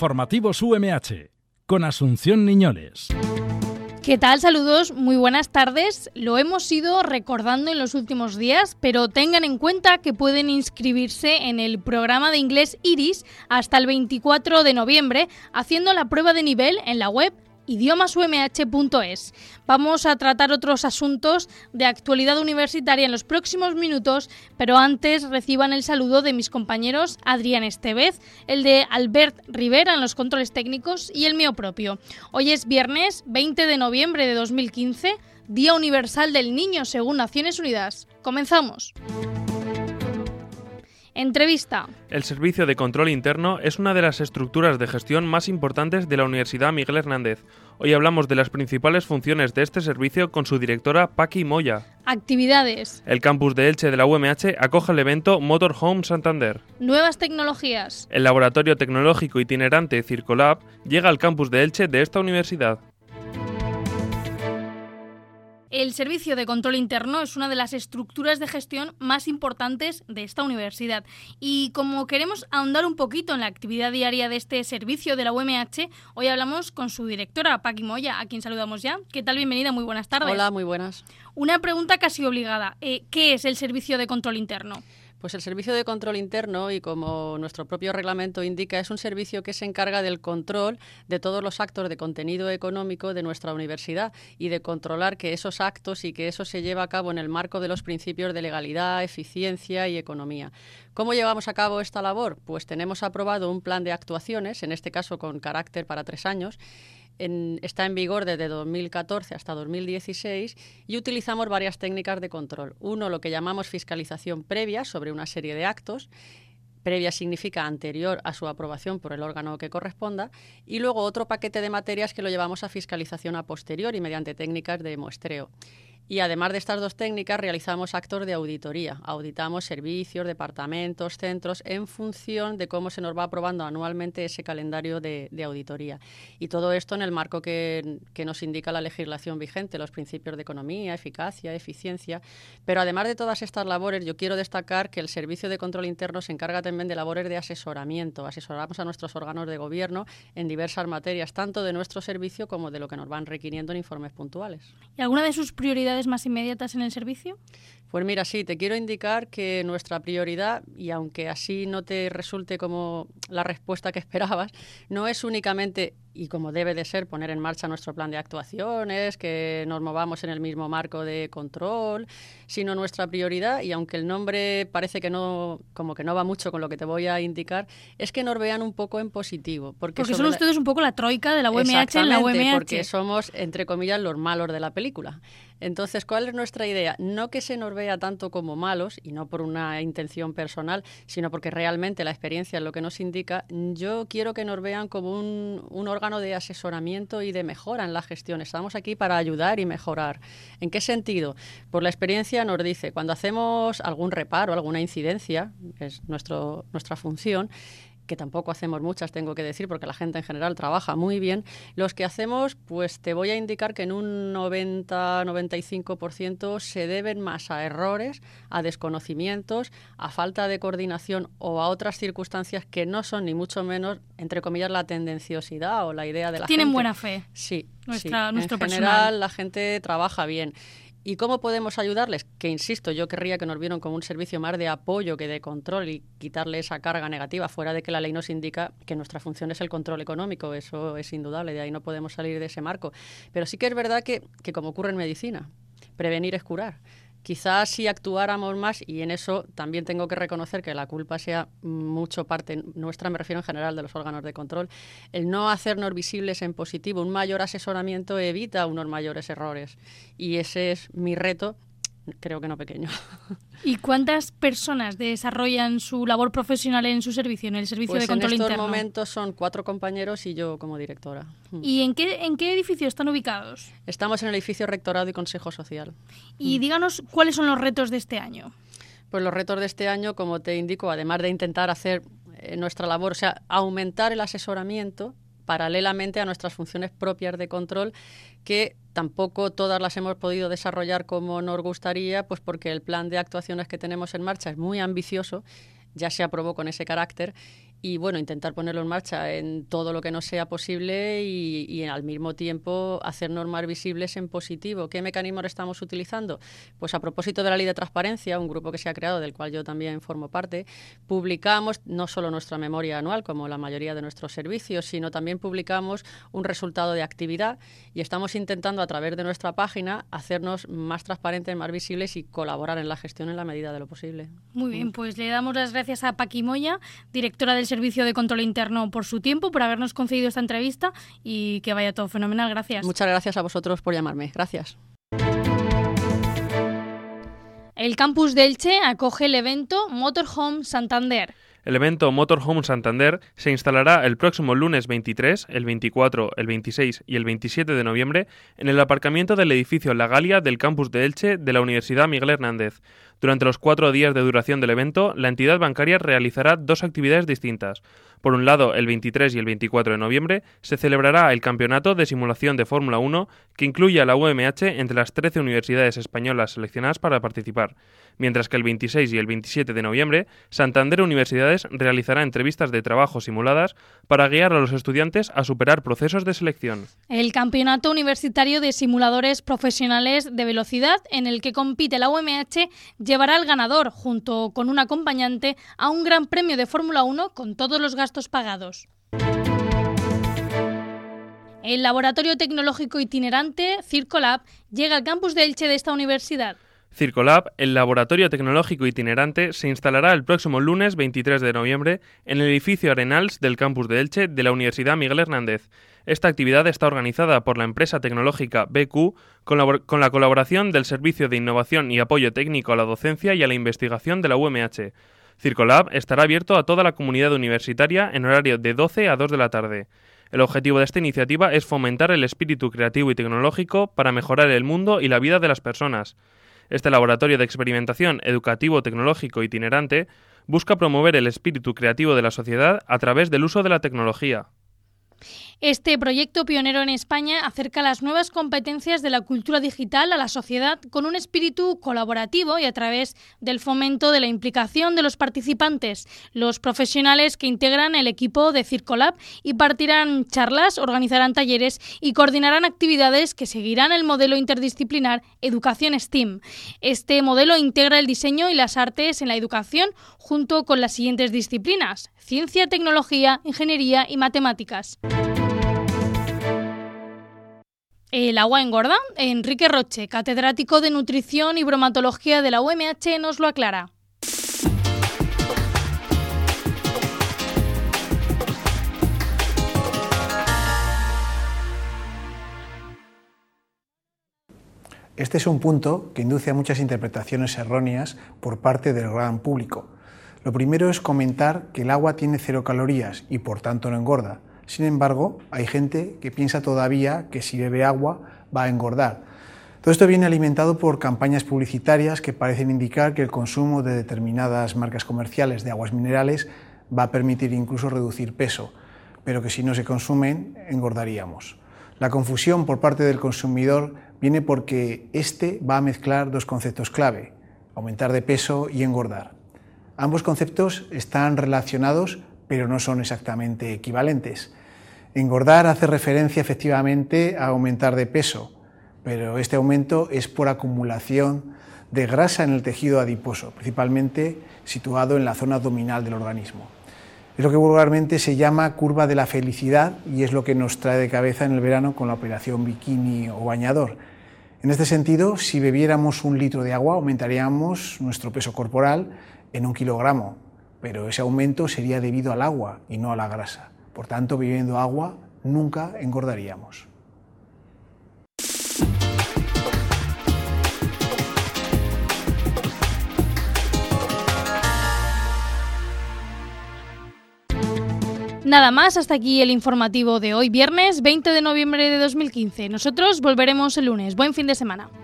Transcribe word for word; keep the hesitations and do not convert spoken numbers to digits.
Informativos U M H, con Asunción Niñoles. ¿Qué tal? Saludos, muy buenas tardes. Lo hemos ido recordando en los últimos días, pero tengan en cuenta que pueden inscribirse en el programa de inglés Iris hasta el veinticuatro de noviembre, haciendo la prueba de nivel en la web idiomas u m h punto es. Vamos a tratar otros asuntos de actualidad universitaria en los próximos minutos, pero antes reciban el saludo de mis compañeros Adrián Estevez, el de Albert Rivera en los controles técnicos y el mío propio. Hoy es viernes veinte de noviembre de dos mil quince, Día Universal del Niño según Naciones Unidas. ¡Comenzamos! Entrevista. El Servicio de Control Interno es una de las estructuras de gestión más importantes de la Universidad Miguel Hernández. Hoy hablamos de las principales funciones de este servicio con su directora Paqui Moya. Actividades. El campus de Elche de la U M H acoge el evento Motorhome Santander. Nuevas tecnologías. El laboratorio tecnológico itinerante Circolab llega al campus de Elche de esta universidad. El Servicio de Control Interno es una de las estructuras de gestión más importantes de esta universidad. Y como queremos ahondar un poquito en la actividad diaria de este servicio de la U M H, hoy hablamos con su directora, Paqui Moya, a quien saludamos ya. ¿Qué tal? Bienvenida, muy buenas tardes. Hola, muy buenas. Una pregunta casi obligada. Eh, ¿Qué es el Servicio de Control Interno? Pues el Servicio de Control Interno, y como nuestro propio reglamento indica, es un servicio que se encarga del control de todos los actos de contenido económico de nuestra universidad y de controlar que esos actos y que eso se lleva a cabo en el marco de los principios de legalidad, eficiencia y economía. ¿Cómo llevamos a cabo esta labor? Pues tenemos aprobado un plan de actuaciones, en este caso con carácter para tres años, En, está en vigor desde dos mil catorce hasta dos mil dieciséis y utilizamos varias técnicas de control. Uno, lo que llamamos fiscalización previa sobre una serie de actos. Previa significa anterior a su aprobación por el órgano que corresponda. Y luego otro paquete de materias que lo llevamos a fiscalización a posteriori mediante técnicas de muestreo. Y además de estas dos técnicas, realizamos actos de auditoría. Auditamos servicios, departamentos, centros, en función de cómo se nos va aprobando anualmente ese calendario de, de auditoría. Y todo esto en el marco que, que nos indica la legislación vigente, los principios de economía, eficacia, eficiencia. Pero además de todas estas labores, yo quiero destacar que el Servicio de Control Interno se encarga también de labores de asesoramiento. Asesoramos a nuestros órganos de gobierno en diversas materias, tanto de nuestro servicio como de lo que nos van requiriendo en informes puntuales. ¿Y alguna de sus prioridades más inmediatas en el servicio? Pues mira, sí, te quiero indicar que nuestra prioridad, y aunque así no te resulte como la respuesta que esperabas, no es únicamente, y como debe de ser, poner en marcha nuestro plan de actuaciones, que nos movamos en el mismo marco de control, sino nuestra prioridad, y aunque el nombre parece que no, como que no va mucho con lo que te voy a indicar, es que nos vean un poco en positivo. Porque, porque son ustedes un poco la troika de la U M H en la U M H. Porque somos, entre comillas, los malos de la película. Entonces, ¿cuál es nuestra idea? No que se nos vea tanto como malos, y no por una intención personal, sino porque realmente la experiencia es lo que nos indica. Yo quiero que nos vean como un, un órgano de asesoramiento y de mejora en la gestión. Estamos aquí para ayudar y mejorar. ¿En qué sentido? Pues la experiencia nos dice, cuando hacemos algún reparo, alguna incidencia, es nuestro, nuestra función, que tampoco hacemos muchas, tengo que decir, porque la gente en general trabaja muy bien. Los que hacemos, pues te voy a indicar que en un noventa a noventa y cinco por ciento se deben más a errores, a desconocimientos, a falta de coordinación o a otras circunstancias que no son ni mucho menos, entre comillas, la tendenciosidad o la idea de la gente. Tienen buena fe. Sí, nuestra, sí. Nuestro en personal. general la gente trabaja bien. ¿Y cómo podemos ayudarles? Que, insisto, yo querría que nos vieran como un servicio más de apoyo que de control y quitarle esa carga negativa, fuera de que la ley nos indica que nuestra función es el control económico. Eso es indudable, de ahí no podemos salir de ese marco. Pero sí que es verdad que, que como ocurre en medicina, prevenir es curar. Quizás si actuáramos más, y en eso también tengo que reconocer que la culpa sea mucho parte nuestra, me refiero en general de los órganos de control, el no hacernos visibles en positivo, un mayor asesoramiento evita unos mayores errores. Y ese es mi reto, creo que no pequeño. ¿Y cuántas personas desarrollan su labor profesional en su servicio, en el Servicio pues de Control Interno? En estos momentos son cuatro compañeros y yo como directora. ¿Y en qué, en qué edificio están ubicados? Estamos en el edificio Rectorado y Consejo Social. Y díganos, ¿cuáles son los retos de este año? Pues los retos de este año, como te indico, además de intentar hacer eh, nuestra labor, o sea, aumentar el asesoramiento paralelamente a nuestras funciones propias de control, que tampoco todas las hemos podido desarrollar como nos gustaría, pues porque el plan de actuaciones que tenemos en marcha es muy ambicioso, ya se aprobó con ese carácter, y bueno, intentar ponerlo en marcha en todo lo que nos sea posible y, y al mismo tiempo hacer normas visibles en positivo. ¿Qué mecanismos estamos utilizando? Pues a propósito de la Ley de Transparencia, un grupo que se ha creado, del cual yo también formo parte, publicamos no solo nuestra memoria anual, como la mayoría de nuestros servicios, sino también publicamos un resultado de actividad y estamos intentando a través de nuestra página hacernos más transparentes, más visibles y colaborar en la gestión en la medida de lo posible. Muy bien, pues le damos las gracias a Paqui Moya, directora del Servicio de Control Interno, por su tiempo, por habernos concedido esta entrevista y que vaya todo fenomenal. Gracias. Muchas gracias a vosotros por llamarme. Gracias. El campus de Elche acoge el evento Motorhome Santander. El evento Motorhome Santander se instalará el próximo lunes veintitrés, el veinticuatro, el veintiséis y el veintisiete de noviembre en el aparcamiento del edificio La Galia del campus de Elche de la Universidad Miguel Hernández. Durante los cuatro días de duración del evento, la entidad bancaria realizará dos actividades distintas. Por un lado, el veintitrés y el veinticuatro de noviembre se celebrará el Campeonato de Simulación de Fórmula uno, que incluye a la U M H entre las trece universidades españolas seleccionadas para participar, mientras que el veintiséis y el veintisiete de noviembre, Santander Universidades realizará entrevistas de trabajo simuladas para guiar a los estudiantes a superar procesos de selección. El Campeonato Universitario de Simuladores Profesionales de Velocidad, en el que compite la U M H, llevará al ganador, junto con un acompañante, a un gran premio de Fórmula uno con todos los gastos pagados. El Laboratorio Tecnológico Itinerante Circolab llega al campus de Elche de esta universidad. Circolab, el laboratorio tecnológico itinerante, se instalará el próximo lunes veintitrés de noviembre en el edificio Arenals del campus de Elche de la Universidad Miguel Hernández. Esta actividad está organizada por la empresa tecnológica B Q con la, con la colaboración del Servicio de Innovación y Apoyo Técnico a la Docencia y a la Investigación de la U M H. Circolab estará abierto a toda la comunidad universitaria en horario de doce a dos de la tarde. El objetivo de esta iniciativa es fomentar el espíritu creativo y tecnológico para mejorar el mundo y la vida de las personas. Este laboratorio de experimentación educativo tecnológico itinerante busca promover el espíritu creativo de la sociedad a través del uso de la tecnología. Este proyecto pionero en España acerca las nuevas competencias de la cultura digital a la sociedad con un espíritu colaborativo y a través del fomento de la implicación de los participantes, los profesionales que integran el equipo de Circolab, y partirán charlas, organizarán talleres y coordinarán actividades que seguirán el modelo interdisciplinar Educación STEAM. Este modelo integra el diseño y las artes en la educación junto con las siguientes disciplinas: ciencia, tecnología, ingeniería y matemáticas. ¿El agua engorda? Enrique Roche, catedrático de Nutrición y Bromatología de la U M H, nos lo aclara. Este es un punto que induce a muchas interpretaciones erróneas por parte del gran público. Lo primero es comentar que el agua tiene cero calorías y por tanto no engorda. Sin embargo, hay gente que piensa todavía que si bebe agua va a engordar. Todo esto viene alimentado por campañas publicitarias que parecen indicar que el consumo de determinadas marcas comerciales de aguas minerales va a permitir incluso reducir peso, pero que si no se consumen, engordaríamos. La confusión por parte del consumidor viene porque este va a mezclar dos conceptos clave: aumentar de peso y engordar. Ambos conceptos están relacionados, pero no son exactamente equivalentes. Engordar hace referencia efectivamente a aumentar de peso, pero este aumento es por acumulación de grasa en el tejido adiposo, principalmente situado en la zona abdominal del organismo. Es lo que vulgarmente se llama curva de la felicidad y es lo que nos trae de cabeza en el verano con la operación bikini o bañador. En este sentido, si bebiéramos un litro de agua, aumentaríamos nuestro peso corporal en un kilogramo, pero ese aumento sería debido al agua y no a la grasa. Por tanto, bebiendo agua nunca engordaríamos. Nada más, hasta aquí el informativo de hoy, viernes veinte de noviembre de dos mil quince. Nosotros volveremos el lunes. Buen fin de semana.